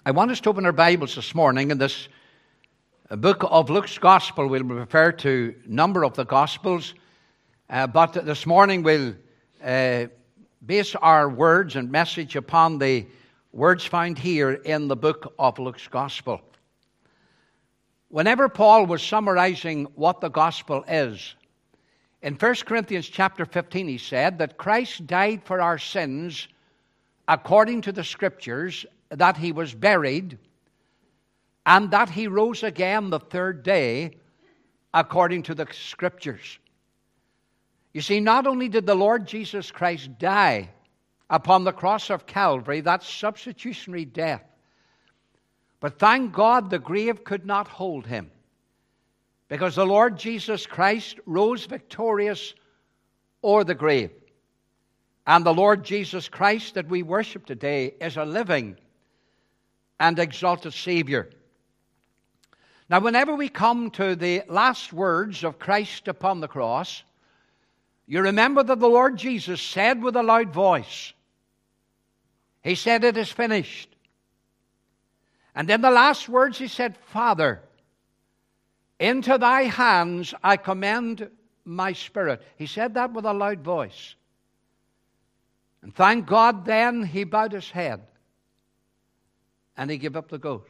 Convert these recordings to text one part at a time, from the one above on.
I want us to open our Bibles this morning in this book of Luke's Gospel. We'll refer to a number of the Gospels, but this morning we'll base our words and message upon the words found here in the book of Luke's Gospel. Whenever Paul was summarizing what the Gospel is, in 1 Corinthians chapter 15 he said that Christ died for our sins according to the Scriptures, that he was buried, and that he rose again the third day according to the Scriptures. You see, not only did the Lord Jesus Christ die upon the cross of Calvary, that substitutionary death, but thank God the grave could not hold him, because the Lord Jesus Christ rose victorious o'er the grave. And the Lord Jesus Christ that we worship today is a living and exalted Savior. Now, whenever we come to the last words of Christ upon the cross, you remember that the Lord Jesus said with a loud voice, he said, "It is finished." And then the last words he said, "Father, into thy hands I commend my spirit." He said that with a loud voice. And thank God then he bowed his head and he gave up the ghost.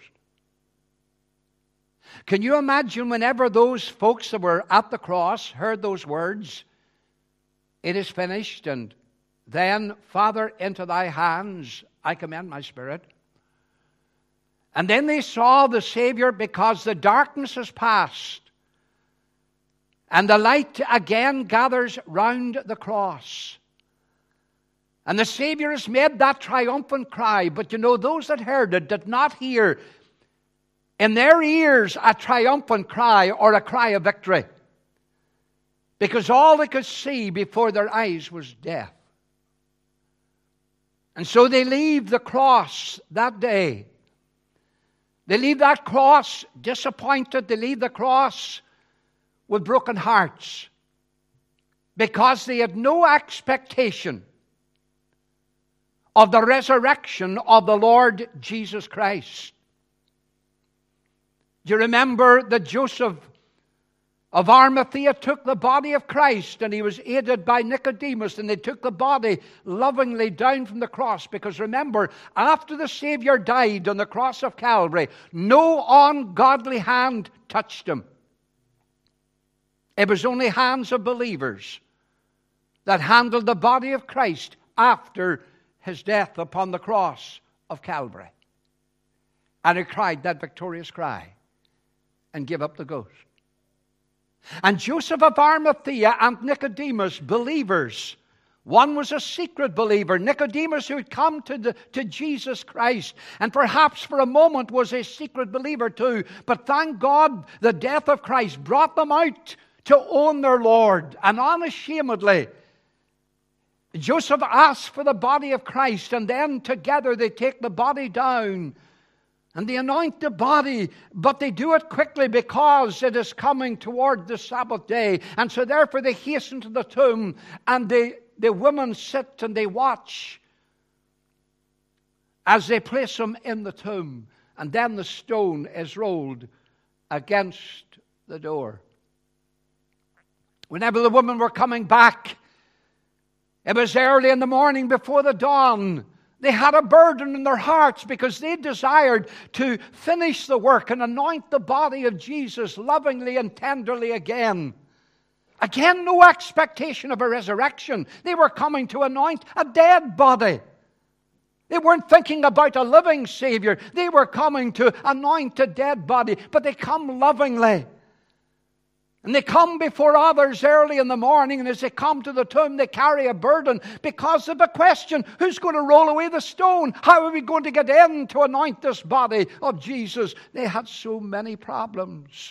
Can you imagine whenever those folks that were at the cross heard those words, "It is finished," and then, "Father, into thy hands I commend my spirit." And then they saw the Savior, because the darkness has passed and the light again gathers round the cross. And the Savior has made that triumphant cry. But you know, those that heard it did not hear in their ears a triumphant cry or a cry of victory, because all they could see before their eyes was death. And so they leave the cross that day. They leave that cross disappointed. They leave the cross with broken hearts, because they had no expectation of the resurrection of the Lord Jesus Christ. Do you remember that Joseph of Arimathea took the body of Christ, and he was aided by Nicodemus, and they took the body lovingly down from the cross? Because remember, after the Savior died on the cross of Calvary, no ungodly hand touched him. It was only hands of believers that handled the body of Christ after his death upon the cross of Calvary. And he cried that victorious cry and gave up the ghost. And Joseph of Arimathea and Nicodemus, believers. One was a secret believer, Nicodemus, who had come to Jesus Christ, and perhaps for a moment was a secret believer too. But thank God the death of Christ brought them out to own their Lord. And unashamedly, Joseph asked for the body of Christ, and then together they take the body down and they anoint the body, but they do it quickly because it is coming toward the Sabbath day. And so therefore they hasten to the tomb, and the women sit and they watch as they place him in the tomb. And then the stone is rolled against the door. Whenever the women were coming back, it was early in the morning before the dawn. They had a burden in their hearts because they desired to finish the work and anoint the body of Jesus lovingly and tenderly again. Again, no expectation of a resurrection. They were coming to anoint a dead body. They weren't thinking about a living Savior. They were coming to anoint a dead body, but they come lovingly. And they come before others early in the morning, and as they come to the tomb, they carry a burden because of the question, who's going to roll away the stone? How are we going to get in to anoint this body of Jesus? They had so many problems.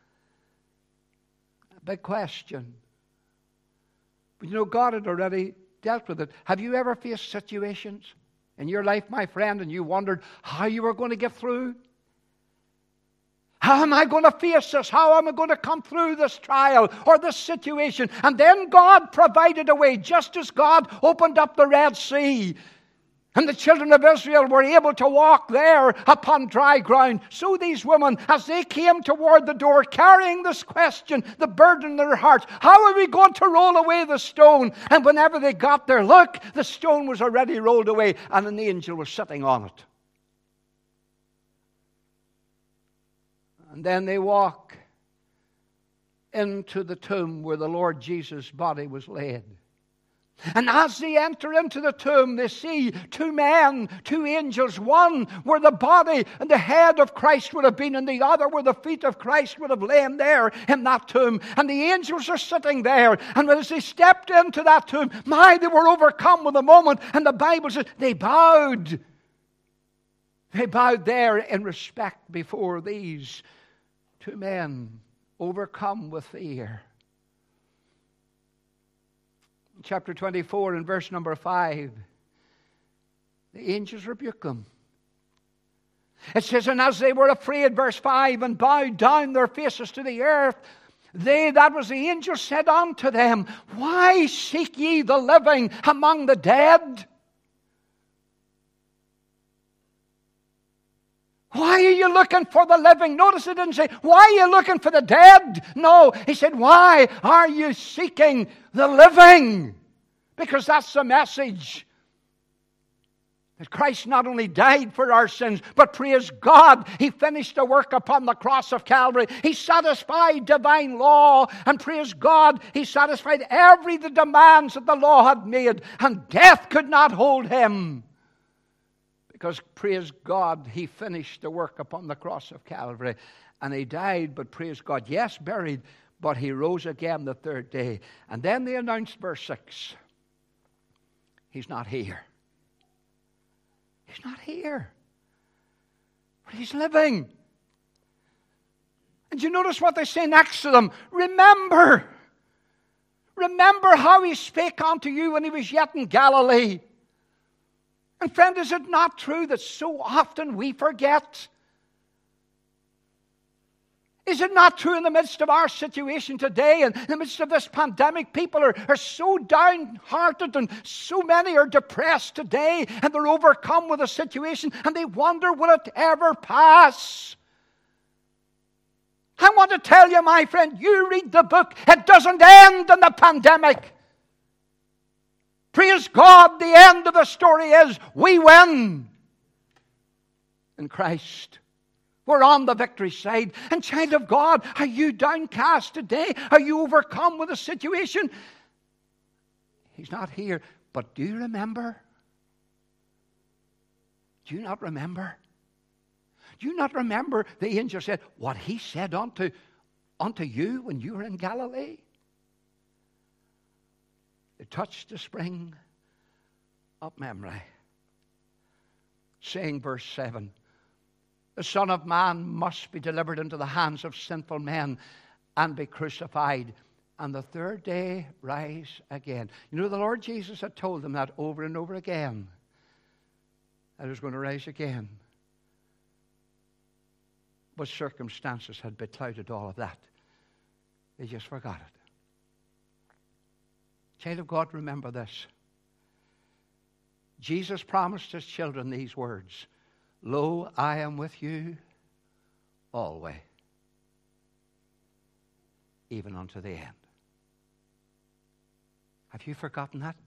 A big question. But you know, God had already dealt with it. Have you ever faced situations in your life, my friend, and you wondered how you were going to get through? How am I going to face this? How am I going to come through this trial or this situation? And then God provided a way, just as God opened up the Red Sea And the children of Israel were able to walk there upon dry ground. So these women, as they came toward the door, carrying this question, the burden in their hearts, how are we going to roll away the stone? And whenever they got there, look, the stone was already rolled away, and an angel was sitting on it. And then they walk into the tomb where the Lord Jesus' body was laid. And as they enter into the tomb, they see two men, two angels. One where the body and the head of Christ would have been, and the other where the feet of Christ would have lain there in that tomb. And the angels are sitting there. And as they stepped into that tomb, they were overcome with a moment. And the Bible says they bowed. They bowed there in respect before these two men, overcome with fear. Chapter 24 and verse number 5, the angels rebuke them. It says, and as they were afraid, verse 5, and bowed down their faces to the earth, they, that was the angels, said unto them, why seek ye the living among the dead? Why are you looking for the living? Notice it didn't say, why are you looking for the dead? No, he said, why are you seeking the living? Because that's the message. That Christ not only died for our sins, but praise God, He finished the work upon the cross of Calvary. He satisfied divine law, and praise God, He satisfied every the demands that the law had made, and death could not hold Him. Because, praise God, He finished the work upon the cross of Calvary. And He died, but praise God, yes, buried, but He rose again the third day. And then they announced, verse 6, He's not here. He's not here. But He's living. And you notice what they say next to them? Remember how He spake unto you when He was yet in Galilee. And friend, is it not true that so often we forget? Is it not true in the midst of our situation today, and in the midst of this pandemic, people are so downhearted, and so many are depressed today, and they're overcome with a situation, and they wonder, will it ever pass? I want to tell you, my friend, you read the book, it doesn't end in the pandemic. Praise God, the end of the story is we win in Christ. We're on the victory side. And child of God, are you downcast today? Are you overcome with a situation? He's not here. But do you remember? Do you not remember? Do you not remember the angel said what He said unto you when you were in Galilee? It touched the spring of memory. Saying, verse 7, the Son of Man must be delivered into the hands of sinful men and be crucified, and the third day rise again. You know, the Lord Jesus had told them that over and over again, that He was going to rise again. But circumstances had beclouded all of that. They just forgot it. Child of God, remember this. Jesus promised His children these words, lo, I am with you always, even unto the end. Have you forgotten that?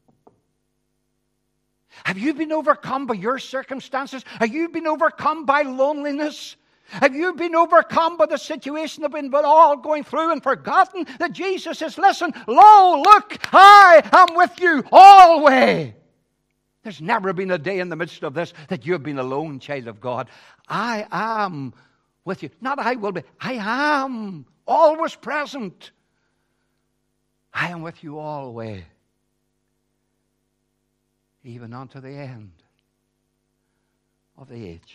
Have you been overcome by your circumstances? Have you been overcome by loneliness? Have you been overcome by the situation that we've been all going through and forgotten that Jesus says, listen, lo, look, I am with you always. There's never been a day in the midst of this that you've been alone, child of God. I am with you. Not I will be. I am always present. I am with you always, even unto the end of the age.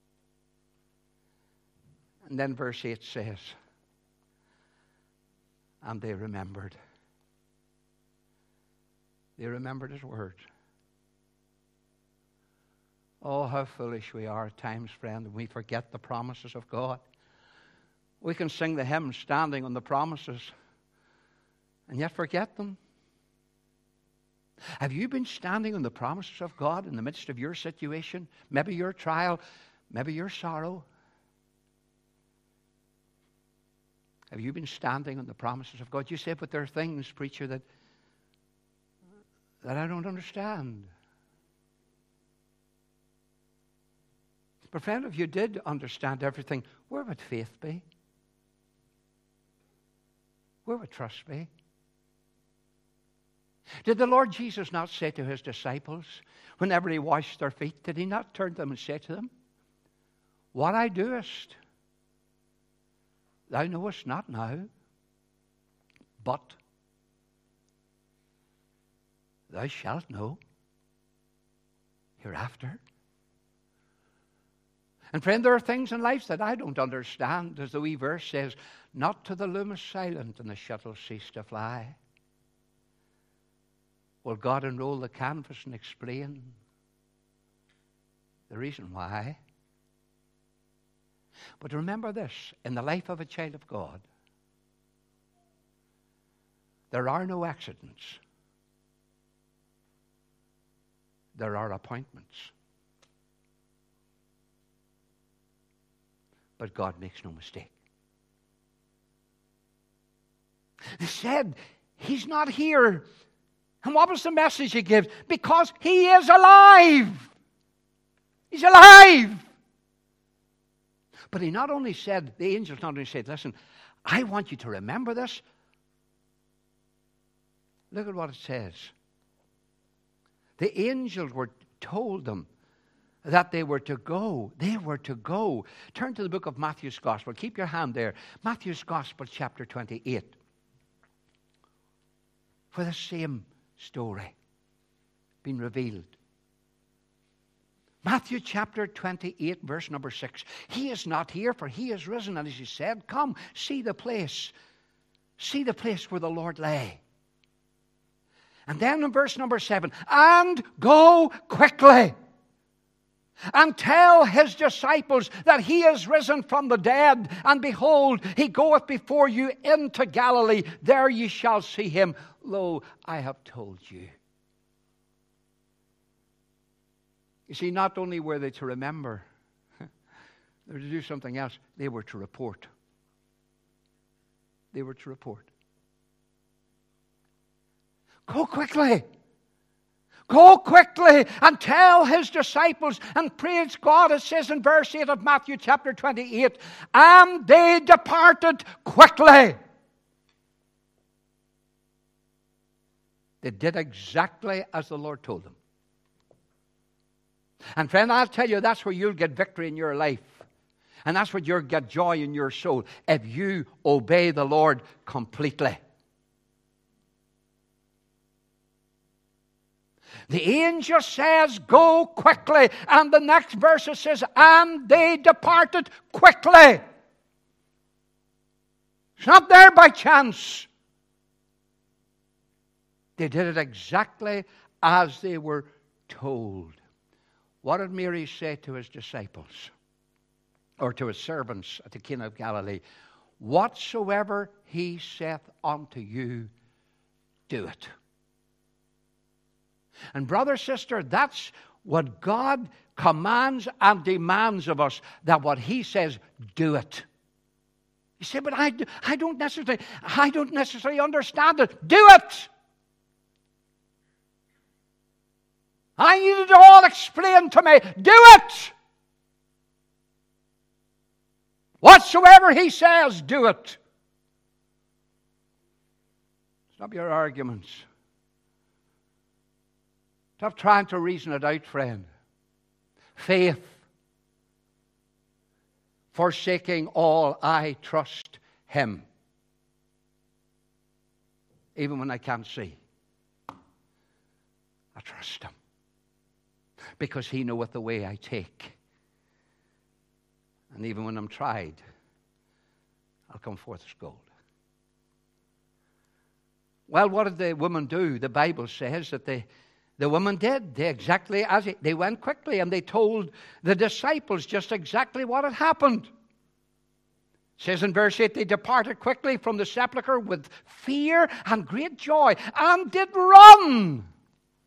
And then verse 8 says, and they remembered. They remembered His words. Oh, how foolish we are at times, friend, when we forget the promises of God. We can sing the hymn standing on the promises and yet forget them. Have you been standing on the promises of God in the midst of your situation? Maybe your trial, maybe your sorrow. Have you been standing on the promises of God? You say, but there are things, preacher, that I don't understand. But friend, if you did understand everything, where would faith be? Where would trust be? Did the Lord Jesus not say to his disciples, whenever he washed their feet, did he not turn to them and say to them, what I doest, thou knowest not now, but thou shalt know hereafter? And friend, there are things in life that I don't understand. As the wee verse says, not to the loom is silent and the shuttle cease to fly. Will God unroll the canvas and explain the reason why? But remember this, in the life of a child of God, there are no accidents. There are appointments. But God makes no mistake. They said, he's not here. And what was the message he gives? Because he is alive. He's alive. But he not only said, the angels not only said, listen, I want you to remember this. Look at what it says. The angels were told them that they were to go. They were to go. Turn to the book of Matthew's Gospel. Keep your hand there. Matthew's Gospel, chapter 28. For the same story being revealed. Matthew chapter 28, verse number 6. He is not here, for he is risen. And as he said, come, see the place. See the place where the Lord lay. And then in verse number 7, and go quickly and tell his disciples that he is risen from the dead. And behold, he goeth before you into Galilee. There ye shall see him. Lo, I have told you. You see, not only were they to remember, they were to do something else. They were to report. They were to report. Go quickly. Go quickly and tell his disciples, and praise God, it says in verse 8 of Matthew chapter 28, and they departed quickly. They did exactly as the Lord told them. And friend, I'll tell you, that's where you'll get victory in your life. And that's where you'll get joy in your soul, if you obey the Lord completely. The angel says, go quickly. And the next verse it says, and they departed quickly. It's not there by chance. They did it exactly as they were told. What did Mary say to his disciples? Or to his servants at the Cana of Galilee? Whatsoever he saith unto you, do it. And brother, sister, that's what God commands and demands of us, that what he says, do it. You say, but I don't necessarily understand it. Do it! I need it all explained to me. Do it! Whatsoever he says, do it. Stop your arguments. Stop trying to reason it out, friend. Faith. Forsaking all, I trust him. Even when I can't see. I trust him. Because he knoweth the way I take. And even when I'm tried, I'll come forth as gold. Well, what did the woman do? The Bible says that the woman did. They went quickly and they told the disciples just exactly what had happened. It says in verse 8, they departed quickly from the sepulchre with fear and great joy and did run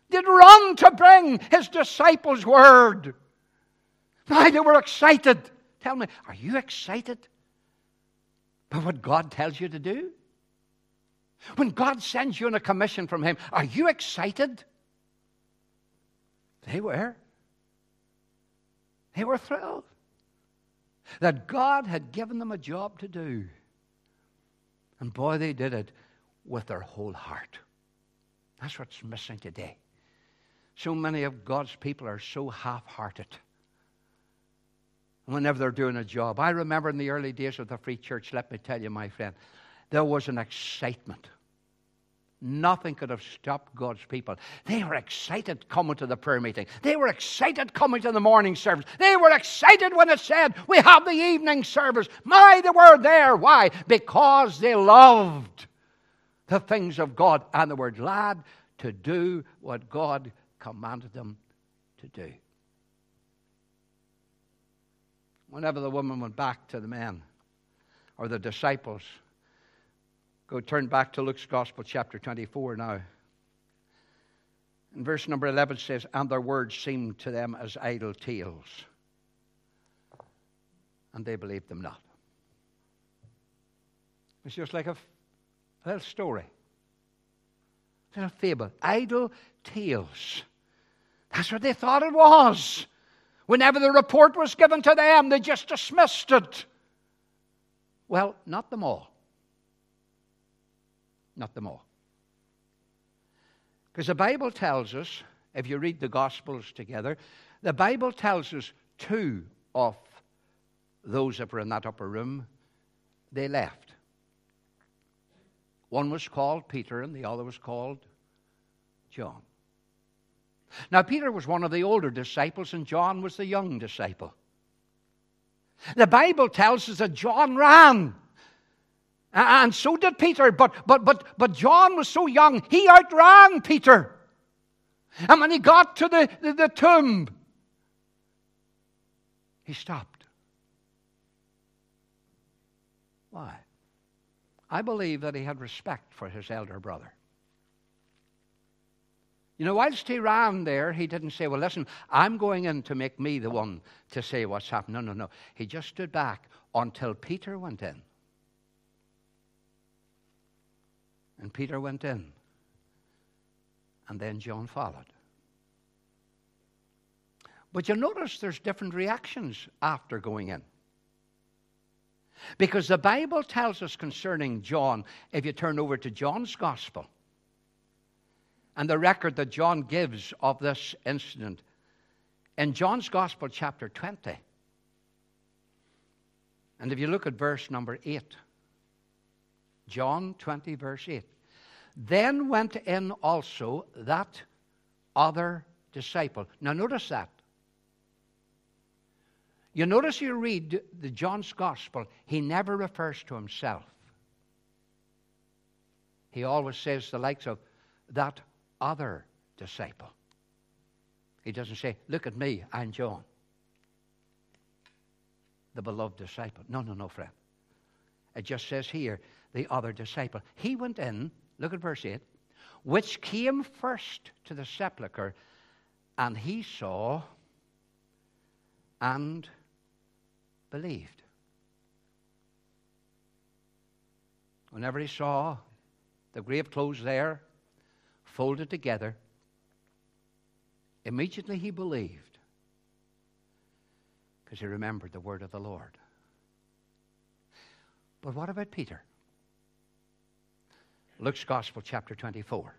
They'd run to bring his disciples word. Now they were excited. Tell me, are you excited by what God tells you to do? When God sends you on a commission from him, are you excited? They were. They were thrilled that God had given them a job to do. And boy, they did it with their whole heart. That's what's missing today. So many of God's people are so half-hearted whenever they're doing a job. I remember in the early days of the Free Church, let me tell you, my friend, there was an excitement. Nothing could have stopped God's people. They were excited coming to the prayer meeting. They were excited coming to the morning service. They were excited when it said, we have the evening service. My, they were there. Why? Because they loved the things of God, and they were glad to do what God commanded them to do. Whenever the woman went back to the men, or the disciples, turn back to Luke's Gospel, chapter 24 now. And verse number 11 says, and their words seemed to them as idle tales, and they believed them not. It's just like a little story, a little fable, idle tales. That's what they thought it was. Whenever the report was given to them, they just dismissed it. Well, not them all. Not them all. Because the Bible tells us, if you read the Gospels together, the Bible tells us two of those that were in that upper room, they left. One was called Peter and the other was called John. Now, Peter was one of the older disciples and John was the young disciple. The Bible tells us that John ran. And so did Peter. But John was so young, he outran Peter. And when he got to the tomb, he stopped. Why? I believe that he had respect for his elder brother. You know, whilst he ran there, he didn't say, well, listen, I'm going in to make me the one to say what's happened. No. He just stood back until Peter went in. And Peter went in. And then John followed. But you'll notice there's different reactions after going in. Because the Bible tells us concerning John, if you turn over to John's Gospel, and the record that John gives of this incident, in John's Gospel, chapter 20, and if you look at verse number 8, John 20, verse 8, then went in also that other disciple. Now notice that. You notice you read the John's Gospel, he never refers to himself. He always says the likes of that other disciple. He doesn't say, look at me, I'm John, the beloved disciple. No, friend. It just says here, the other disciple. He went in, look at verse 8, which came first to the sepulchre, and he saw and believed. Whenever he saw the grave clothes there, folded together, immediately he believed, because he remembered the word of the Lord. But what about Peter? Luke's Gospel, chapter 24.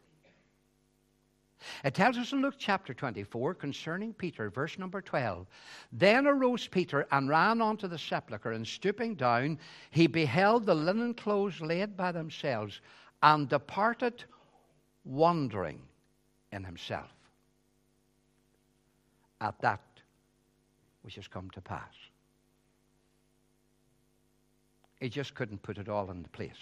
It tells us in Luke chapter 24 concerning Peter, verse number 12. Then arose Peter and ran unto the sepulchre, and stooping down, he beheld the linen clothes laid by themselves, and departed wondering in himself at that which has come to pass. He just couldn't put it all into place.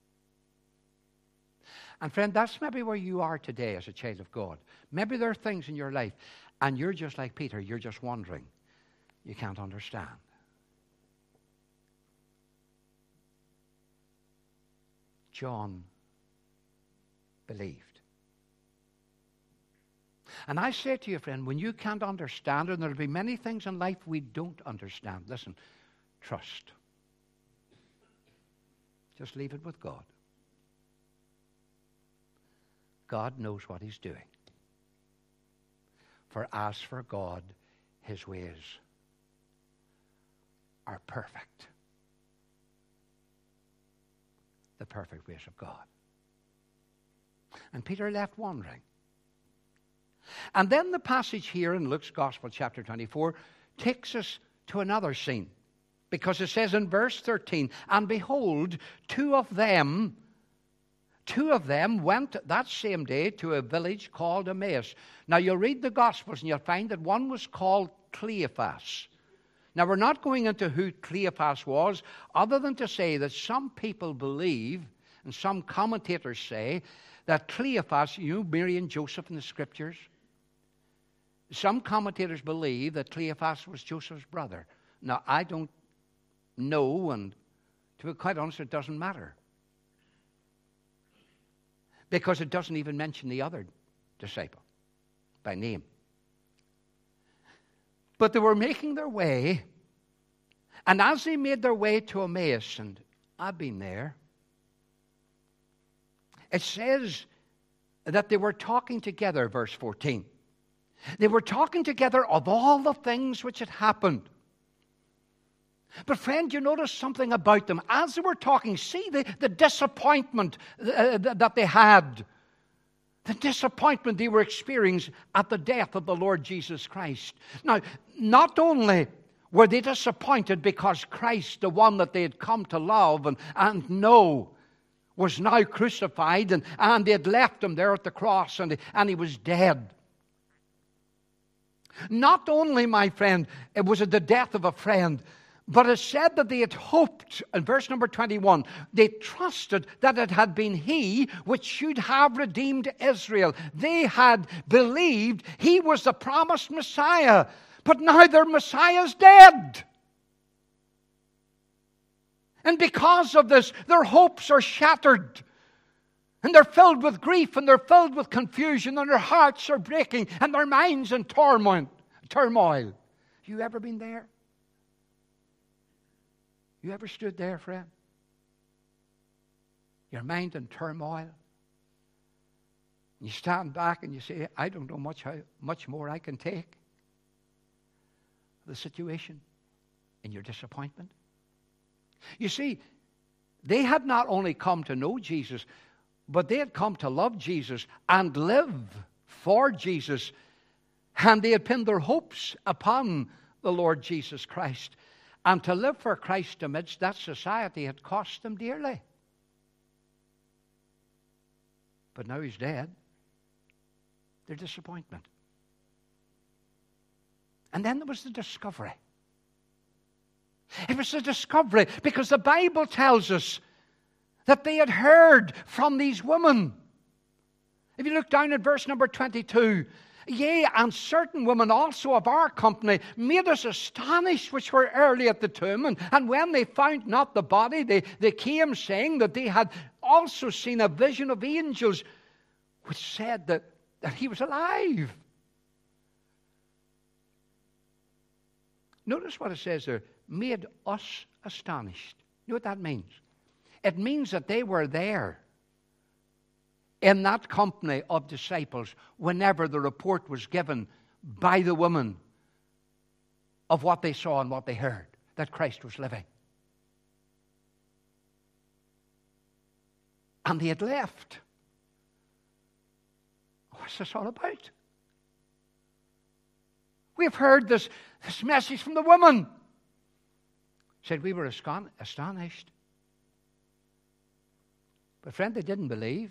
And friend, that's maybe where you are today as a child of God. Maybe there are things in your life, and you're just like Peter, you're just wondering. You can't understand. John believed. And I say to you, friend, when you can't understand it, and there'll be many things in life we don't understand, listen, trust. Just leave it with God. God knows what He's doing. For as for God, His ways are perfect. The perfect ways of God. And Peter left wondering. And then the passage here in Luke's Gospel, chapter 24, takes us to another scene. Because it says in verse 13, and behold, two of them went that same day to a village called Emmaus. Now you'll read the Gospels and you'll find that one was called Cleophas. Now we're not going into who Cleophas was, other than to say that some people believe, and some commentators say, that Cleophas, you know Mary and Joseph in the Scriptures? Some commentators believe that Cleophas was Joseph's brother. Now I don't know, and to be quite honest, it doesn't matter. Because it doesn't even mention the other disciple by name. But they were making their way, and as they made their way to Emmaus, and I've been there, it says that they were talking together, verse 14. They were talking together of all the things which had happened. But friend, you notice something about them. As they were talking, see the disappointment that they had. The disappointment they were experiencing at the death of the Lord Jesus Christ. Now, not only were they disappointed because Christ, the one that they had come to love and know, was now crucified, and they had left him there at the cross, and he was dead. Not only, my friend, it was the death of a friend, but it said that they had hoped, in verse number 21, they trusted that it had been He which should have redeemed Israel. They had believed He was the promised Messiah, but now their Messiah is dead. And because of this, their hopes are shattered. And they're filled with grief, and they're filled with confusion, and their hearts are breaking, and their minds in turmoil. You ever been there? You ever stood there, friend? Your mind in turmoil. You stand back and you say, I don't know much more I can take. The situation and your disappointment. You see, they had not only come to know Jesus, but they had come to love Jesus and live for Jesus. And they had pinned their hopes upon the Lord Jesus Christ. And to live for Christ amidst that society had cost them dearly. But now He's dead. Their disappointment. And then there was the discovery. It was the discovery because the Bible tells us that they had heard from these women. If you look down at verse number 22, yea, and certain women also of our company made us astonished, which were early at the tomb. And when they found not the body, they came saying that they had also seen a vision of angels, which said that He was alive. Notice what it says there. Made us astonished. You know what that means? It means that they were there in that company of disciples whenever the report was given by the women of what they saw and what they heard, that Christ was living. And they had left. What's this all about? We've heard this message from the woman. Said we were astonished. But friend, they didn't believe.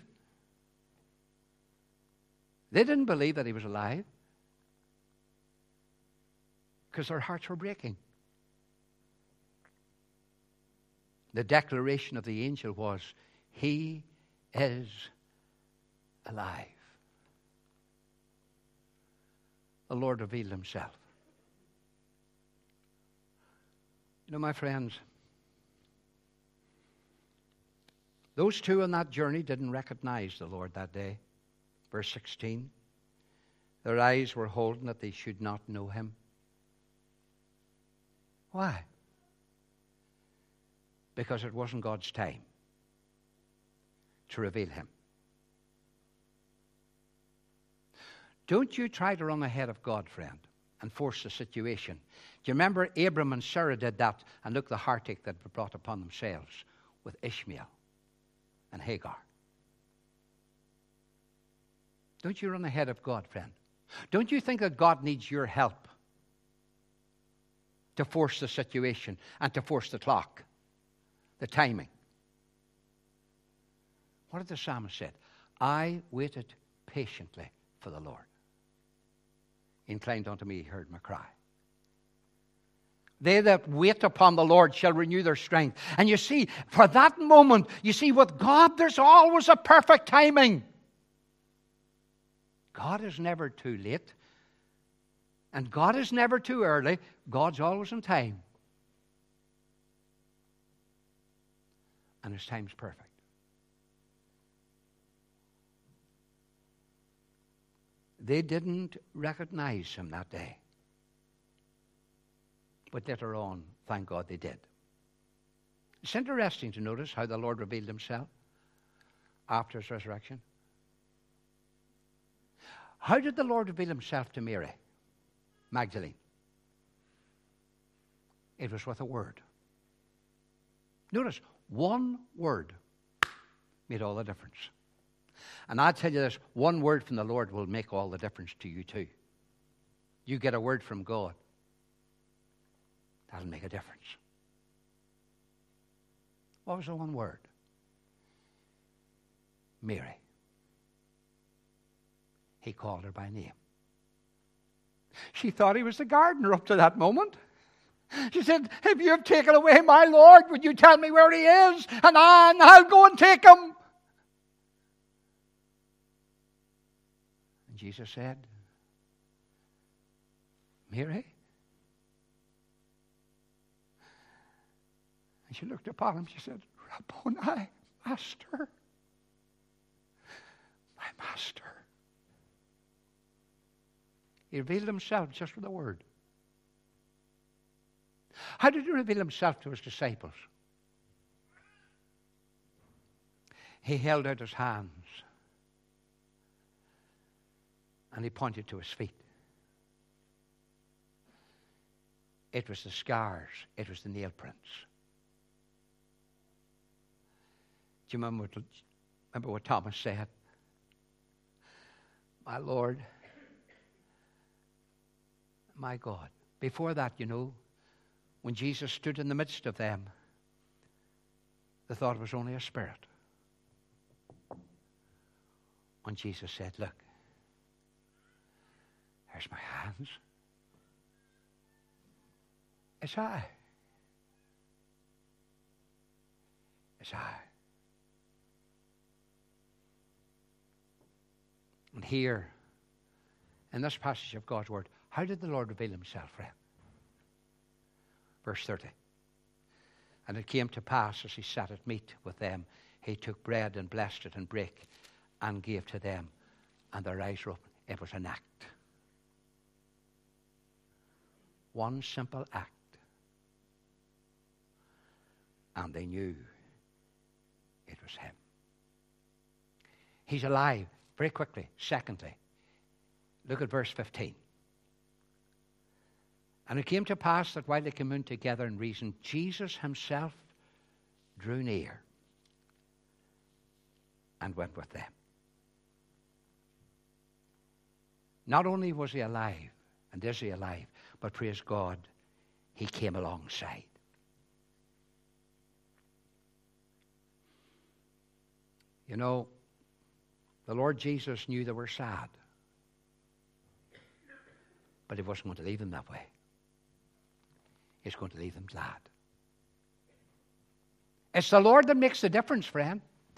They didn't believe that He was alive because their hearts were breaking. The declaration of the angel was, He is alive. The Lord revealed Himself. You know, my friends, those two on that journey didn't recognize the Lord that day. Verse 16. Their eyes were holden that they should not know him. Why? Because it wasn't God's time to reveal him. Don't you try to run ahead of God, friend, and force the situation. Do you remember Abram and Sarah did that, and look the heartache that they brought upon themselves with Ishmael and Hagar? Don't you run ahead of God, friend. Don't you think that God needs your help to force the situation and to force the clock, the timing? What did the psalmist say? I waited patiently for the Lord. He inclined unto me, he heard my cry. They that wait upon the Lord shall renew their strength. And you see, for that moment, you see, with God, there's always a perfect timing. God is never too late. And God is never too early. God's always in time. And his time's perfect. They didn't recognize him that day. But later on, thank God they did. It's interesting to notice how the Lord revealed himself after his resurrection. How did the Lord reveal himself to Mary Magdalene? It was with a word. Notice, one word made all the difference. And I tell you this, one word from the Lord will make all the difference to you too. You get a word from God, that'll make a difference. What was the one word? Mary. He called her by name. She thought he was the gardener up to that moment. She said, if you have taken away my Lord, would you tell me where he is? And I'll go and take him. And Jesus said, Mary? And she looked upon him. She said, Rabboni, Master. My Master. He revealed himself just with a word. How did he reveal himself to his disciples? He held out his hands and he pointed to his feet. It was the scars. It was the nail prints. Do you remember what Thomas said? My Lord, my God. Before that, you know, when Jesus stood in the midst of them, they thought it was only a spirit. When Jesus said, look, there's my hands. It's I. It's I. And here, in this passage of God's Word, how did the Lord reveal himself, friend? Verse 30. And it came to pass as he sat at meat with them, he took bread and blessed it and brake and gave to them, and their eyes were open. It was an act. One simple act. And they knew it was him. He's alive. Very quickly. Secondly, look at verse 15. And it came to pass that while they came in together and reasoned, Jesus himself drew near and went with them. Not only was he alive, and is he alive, but praise God, he came alongside. You know, the Lord Jesus knew they were sad, but he wasn't going to leave them that way. He's going to leave them glad. It's the Lord that makes the difference, friend.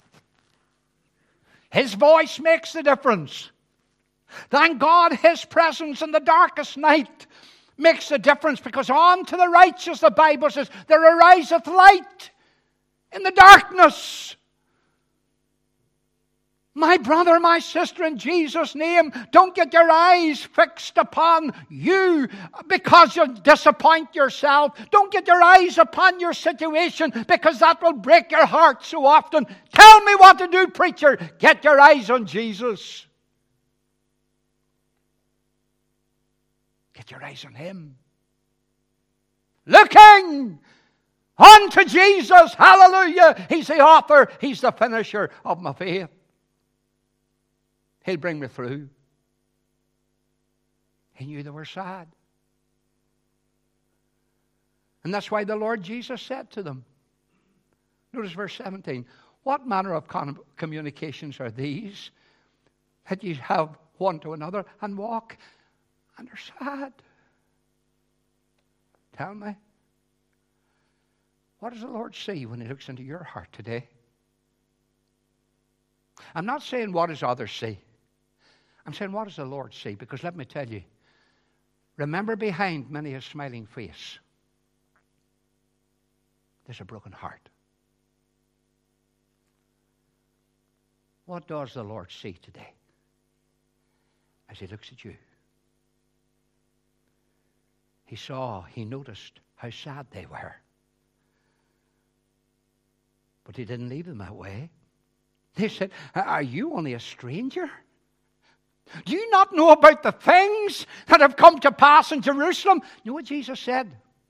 His voice makes the difference. Thank God his presence in the darkest night makes a difference, because unto the righteous, the Bible says, there ariseth light in the darkness. My brother, my sister, in Jesus' name, don't get your eyes fixed upon you because you'll disappoint yourself. Don't get your eyes upon your situation because that will break your heart so often. Tell me what to do, preacher. Get your eyes on Jesus. Get your eyes on Him. Looking unto Jesus. Hallelujah. He's the author. He's the finisher of my faith. He'll bring me through. He knew they were sad. And that's why the Lord Jesus said to them, notice verse 17, what manner of communications are these that ye have one to another and walk and are sad? Tell me, what does the Lord see when He looks into your heart today? I'm not saying what does others see. I'm saying, what does the Lord see? Because let me tell you, remember, behind many a smiling face, there's a broken heart. What does the Lord see today as He looks at you? He noticed how sad they were. But He didn't leave them that way. They said, are you only a stranger? Do you not know about the things that have come to pass in Jerusalem? You know what Jesus said?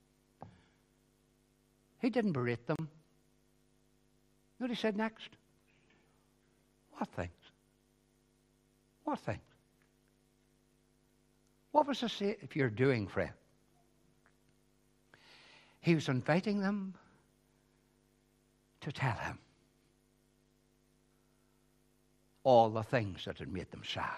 He didn't berate them. You know what He said next? What things? What things? What was the Savior doing, friend? He was inviting them to tell Him all the things that had made them sad.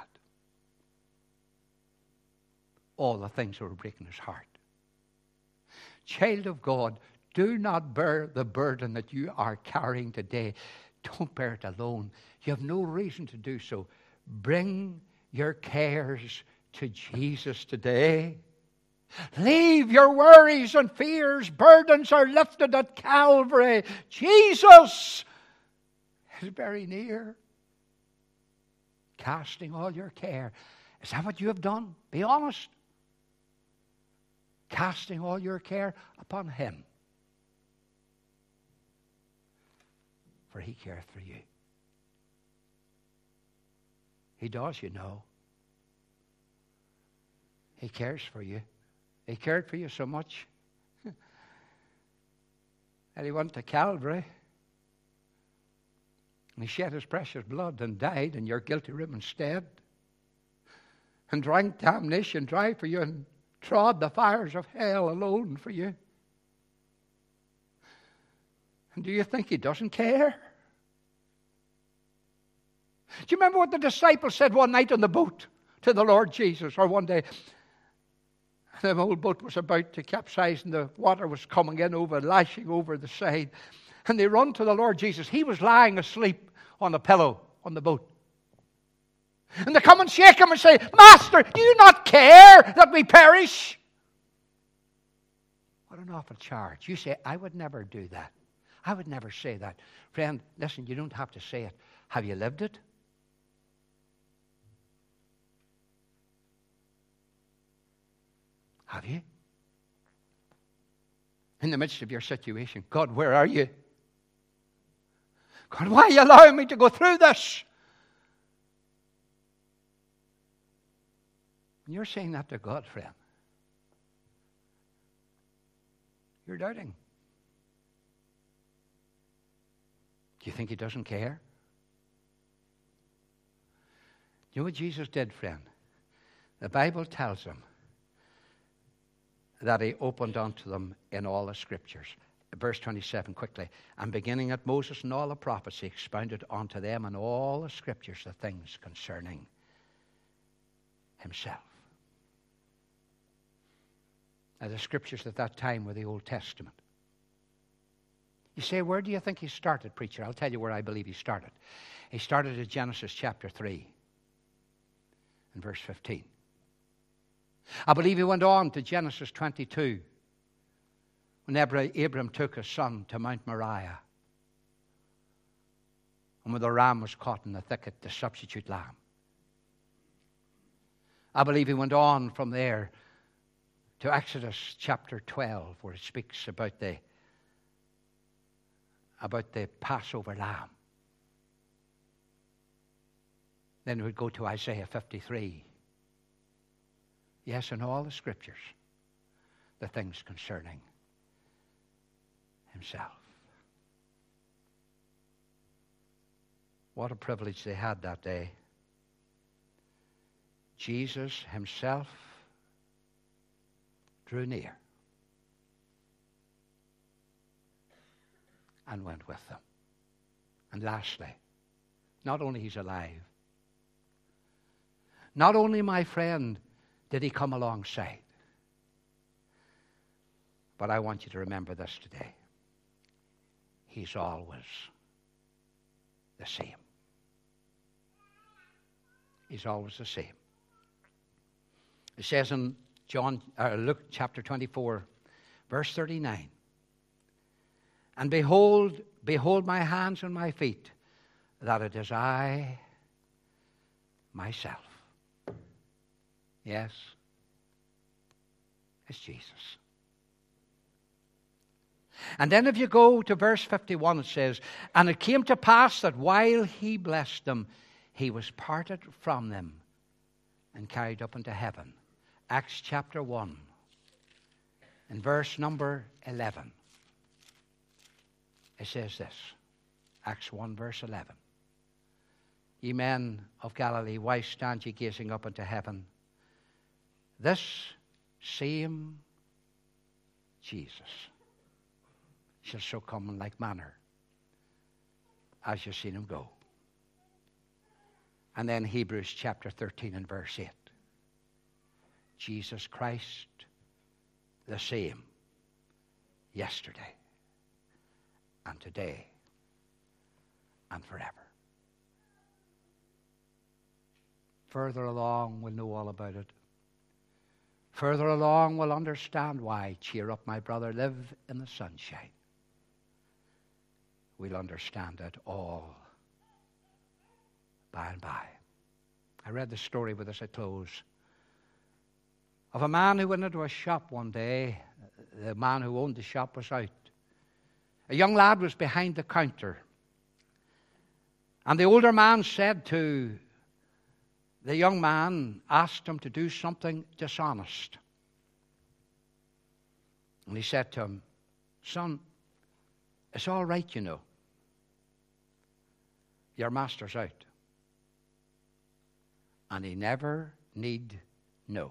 All the things that were breaking His heart. Child of God, do not bear the burden that you are carrying today. Don't bear it alone. You have no reason to do so. Bring your cares to Jesus today. Leave your worries and fears. Burdens are lifted at Calvary. Jesus is very near. Casting all your care. Is that what you have done? Be honest. Casting all your care upon Him. For He careth for you. He does, you know. He cares for you. He cared for you so much that He went to Calvary and He shed His precious blood and died in your guilty room instead, and drank damnation dry for you and trod the fires of hell alone for you. And do you think He doesn't care? Do you remember what the disciples said one night on the boat to the Lord Jesus, or one day? The old boat was about to capsize and the water was coming in lashing over the side. And they run to the Lord Jesus. He was lying asleep on a pillow on the boat. And they come and shake Him and say, Master, do you not care that we perish? What an awful charge. You say, I would never do that. I would never say that. Friend, listen, you don't have to say it. Have you lived it? Have you? In the midst of your situation, God, where are you? God, why are you allowing me to go through this? And you're saying that to God, friend. You're doubting. Do you think He doesn't care? Do you know what Jesus did, friend? The Bible tells Him that He opened unto them in all the Scriptures. Verse 27, quickly. And beginning at Moses and all the prophets, He expounded unto them in all the Scriptures the things concerning Himself. Now, the Scriptures at that time were the Old Testament. You say, where do you think He started, preacher? I'll tell you where I believe He started. He started at Genesis chapter 3 and verse 15. I believe He went on to Genesis 22 when Abram took his son to Mount Moriah. And when the ram was caught in the thicket, the substitute lamb. I believe he went on from there to Exodus chapter 12, where it speaks about the Passover lamb. Then we'd go to Isaiah 53. Yes, in all the scriptures, the things concerning himself. What a privilege they had that day. Jesus himself drew near and went with them. And lastly, not only he's alive, not only, my friend, did he come alongside, but I want you to remember this today. He's always the same. He's always the same. It says in Luke chapter 24, verse 39, and behold my hands and my feet, that it is I myself. Yes, it's Jesus. And then if you go to verse 51, it says, and it came to pass that while he blessed them, he was parted from them and carried up into heaven. Acts chapter 1, in verse number 11. It says this, Acts 1, verse 11. Ye men of Galilee, why stand ye gazing up into heaven? This same Jesus shall so come in like manner as you've seen him go. And then Hebrews chapter 13 and verse 8. Jesus Christ, the same yesterday and today and forever. Further along, we'll know all about it. Further along, we'll understand why. Cheer up, my brother, live in the sunshine. We'll understand it all by and by. I read the story with us at close of a man who went into a shop one day. The man who owned the shop was out. A young lad was behind the counter. And the older man said to the young man, asked him to do something dishonest. And he said to him, son, it's all right, you know. Your master's out. And he never need know.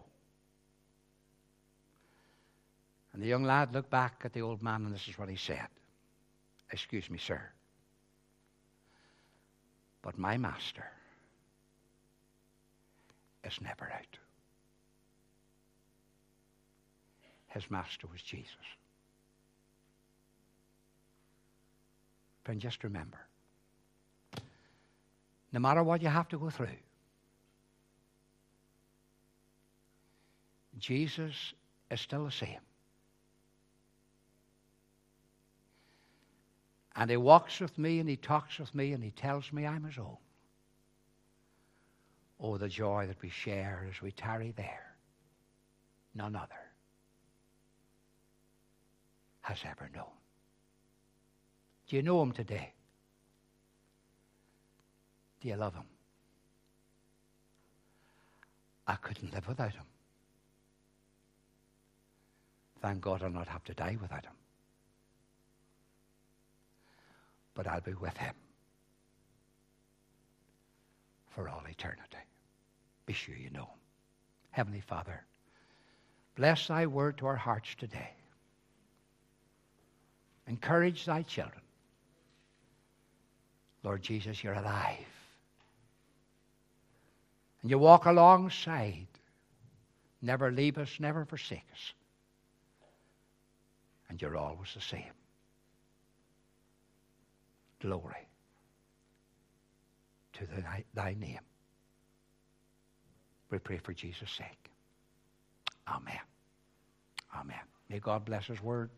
And the young lad looked back at the old man, and this is what he said. Excuse me, sir, but my master is never out. His master was Jesus. Friend, just remember, no matter what you have to go through, Jesus is still the same. And he walks with me and he talks with me and he tells me I'm his own. Oh, the joy that we share as we tarry there. None other has ever known. Do you know him today? Do you love him? I couldn't live without him. Thank God I'll not have to die without him. But I'll be with him for all eternity. Be sure you know him. Heavenly Father, bless thy word to our hearts today. Encourage thy children. Lord Jesus, you're alive. And you walk alongside. Never leave us, never forsake us. And you're always the same. Glory to thy name. We pray for Jesus' sake. Amen. Amen. May God bless his word.